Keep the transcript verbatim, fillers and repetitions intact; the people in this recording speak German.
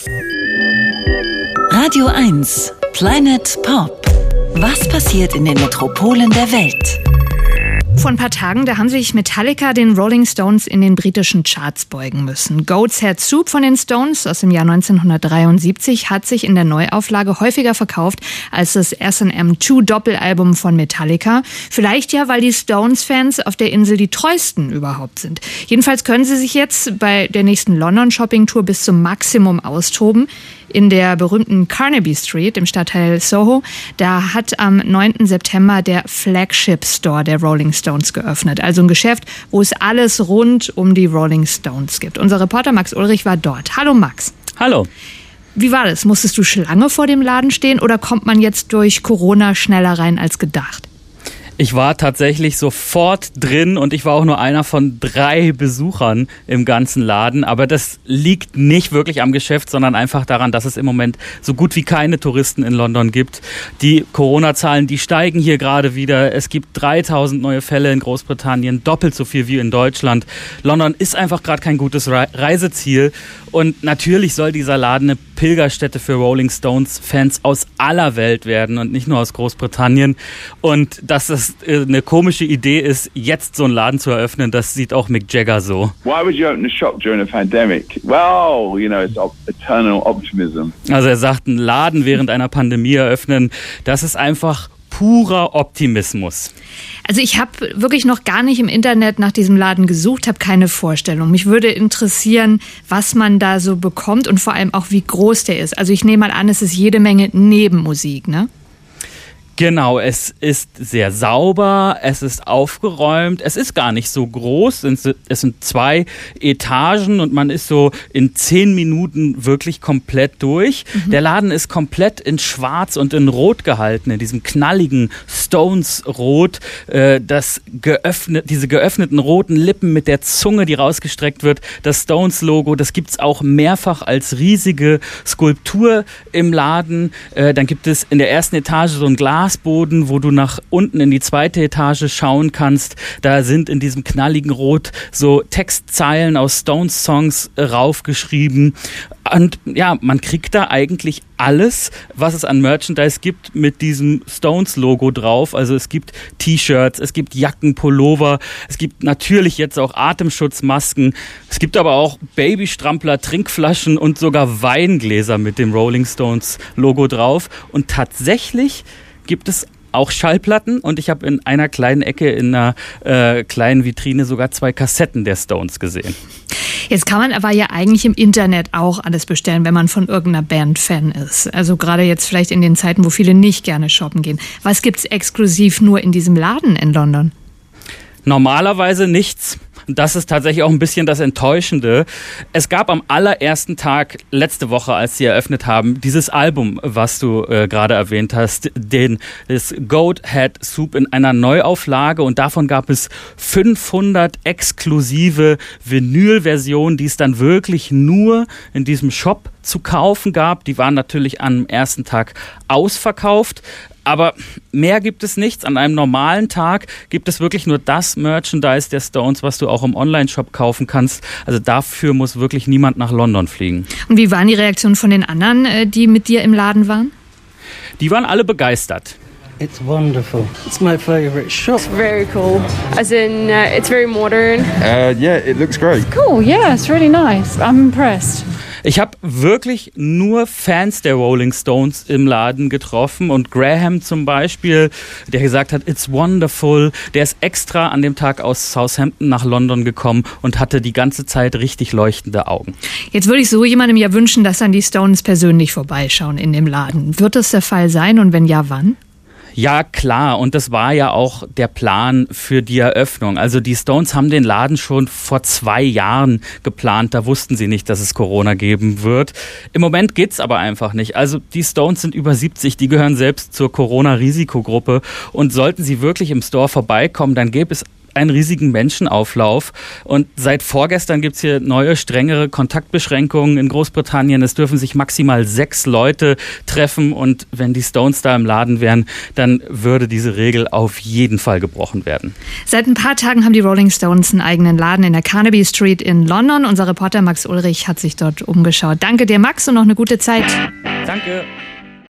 Radio eins Planet Pop. Was passiert in den Metropolen der Welt? Vor ein paar Tagen, da haben sich Metallica den Rolling Stones in den britischen Charts beugen müssen. Goat's Head Soup von den Stones aus dem Jahr neunzehnhundertdreiundsiebzig hat sich in der Neuauflage häufiger verkauft als das S and M zwei Doppelalbum von Metallica. Vielleicht ja, weil die Stones-Fans auf der Insel die treuesten überhaupt sind. Jedenfalls können sie sich jetzt bei der nächsten London-Shopping-Tour bis zum Maximum austoben. In der berühmten Carnaby Street im Stadtteil Soho, da hat am neunten September der Flagship Store der Rolling Stones geöffnet. Also ein Geschäft, wo es alles rund um die Rolling Stones gibt. Unser Reporter Max Ulrich war dort. Hallo Max. Hallo. Wie war das? Musstest du Schlange vor dem Laden stehen oder kommt man jetzt durch Corona schneller rein als gedacht? Ich war tatsächlich sofort drin und ich war auch nur einer von drei Besuchern im ganzen Laden. Aber das liegt nicht wirklich am Geschäft, sondern einfach daran, dass es im Moment so gut wie keine Touristen in London gibt. Die Corona-Zahlen, die steigen hier gerade wieder. Es gibt dreitausend neue Fälle in Großbritannien, doppelt so viel wie in Deutschland. London ist einfach gerade kein gutes Reiseziel. Und natürlich soll dieser Laden eine Pilgerstätte für Rolling Stones-Fans aus aller Welt werden und nicht nur aus Großbritannien. Und dass es eine komische Idee ist, jetzt so einen Laden zu eröffnen, das sieht auch Mick Jagger so. Why would you open a shop during a pandemic? Well, you know, it's eternal optimism. Also er sagt, einen Laden während einer Pandemie eröffnen, das ist einfach purer Optimismus. Also ich habe wirklich noch gar nicht im Internet nach diesem Laden gesucht, habe keine Vorstellung. Mich würde interessieren, was man da so bekommt und vor allem auch, wie groß der ist. Also ich nehme mal an, es ist jede Menge Nebenmusik, ne? Genau, es ist sehr sauber, es ist aufgeräumt, es ist gar nicht so groß, es sind zwei Etagen und man ist so in zehn Minuten wirklich komplett durch. Mhm. Der Laden ist komplett in Schwarz und in Rot gehalten, in diesem knalligen Stones-Rot, das geöffnet, diese geöffneten roten Lippen mit der Zunge, die rausgestreckt wird, das Stones-Logo, das gibt's auch mehrfach als riesige Skulptur im Laden. Dann gibt es in der ersten Etage so ein Glas Boden, wo du nach unten in die zweite Etage schauen kannst. Da sind in diesem knalligen Rot so Textzeilen aus Stones-Songs raufgeschrieben. Und ja, man kriegt da eigentlich alles, was es an Merchandise gibt, mit diesem Stones-Logo drauf. Also es gibt T-Shirts, es gibt Jacken, Pullover, es gibt natürlich jetzt auch Atemschutzmasken. Es gibt aber auch Babystrampler, Trinkflaschen und sogar Weingläser mit dem Rolling Stones-Logo drauf. Und tatsächlich gibt es auch Schallplatten und ich habe in einer kleinen Ecke in einer äh, kleinen Vitrine sogar zwei Kassetten der Stones gesehen. Jetzt kann man aber ja eigentlich im Internet auch alles bestellen, wenn man von irgendeiner Band Fan ist. Also gerade jetzt vielleicht in den Zeiten, wo viele nicht gerne shoppen gehen. Was gibt's exklusiv nur in diesem Laden in London? Normalerweise nichts. Das ist tatsächlich auch ein bisschen das Enttäuschende. Es gab am allerersten Tag letzte Woche, als sie eröffnet haben, dieses Album, was du äh, gerade erwähnt hast, den, das Goat Head Soup in einer Neuauflage und davon gab es fünfhundert exklusive Vinyl-Versionen, die es dann wirklich nur in diesem Shop zu kaufen gab. Die waren natürlich am ersten Tag ausverkauft. Aber mehr gibt es nichts. An einem normalen Tag gibt es wirklich nur das Merchandise der Stones, was du auch im Online-Shop kaufen kannst. Also dafür muss wirklich niemand nach London fliegen. Und wie waren die Reaktionen von den anderen, die mit dir im Laden waren? Die waren alle begeistert. It's wonderful. It's my favorite shop. It's very cool. As in, uh, it's very modern. Uh, yeah, it looks great. It's cool, yeah, it's really nice. I'm impressed. Ich habe wirklich nur Fans der Rolling Stones im Laden getroffen und Graham zum Beispiel, der gesagt hat, it's wonderful, der ist extra an dem Tag aus Southampton nach London gekommen und hatte die ganze Zeit richtig leuchtende Augen. Jetzt würde ich so jemandem ja wünschen, dass dann die Stones persönlich vorbeischauen in dem Laden. Wird das der Fall sein und wenn ja, wann? Ja, klar. Und das war ja auch der Plan für die Eröffnung. Also die Stones haben den Laden schon vor zwei Jahren geplant. Da wussten sie nicht, dass es Corona geben wird. Im Moment geht's aber einfach nicht. Also die Stones sind über siebzig. Die gehören selbst zur Corona-Risikogruppe. Und sollten sie wirklich im Store vorbeikommen, dann gäbe es einen riesigen Menschenauflauf. Und seit vorgestern gibt es hier neue, strengere Kontaktbeschränkungen in Großbritannien. Es dürfen sich maximal sechs Leute treffen. Und wenn die Stones da im Laden wären, dann würde diese Regel auf jeden Fall gebrochen werden. Seit ein paar Tagen haben die Rolling Stones einen eigenen Laden in der Carnaby Street in London. Unser Reporter Max Ulrich hat sich dort umgeschaut. Danke dir, Max, und noch eine gute Zeit. Danke.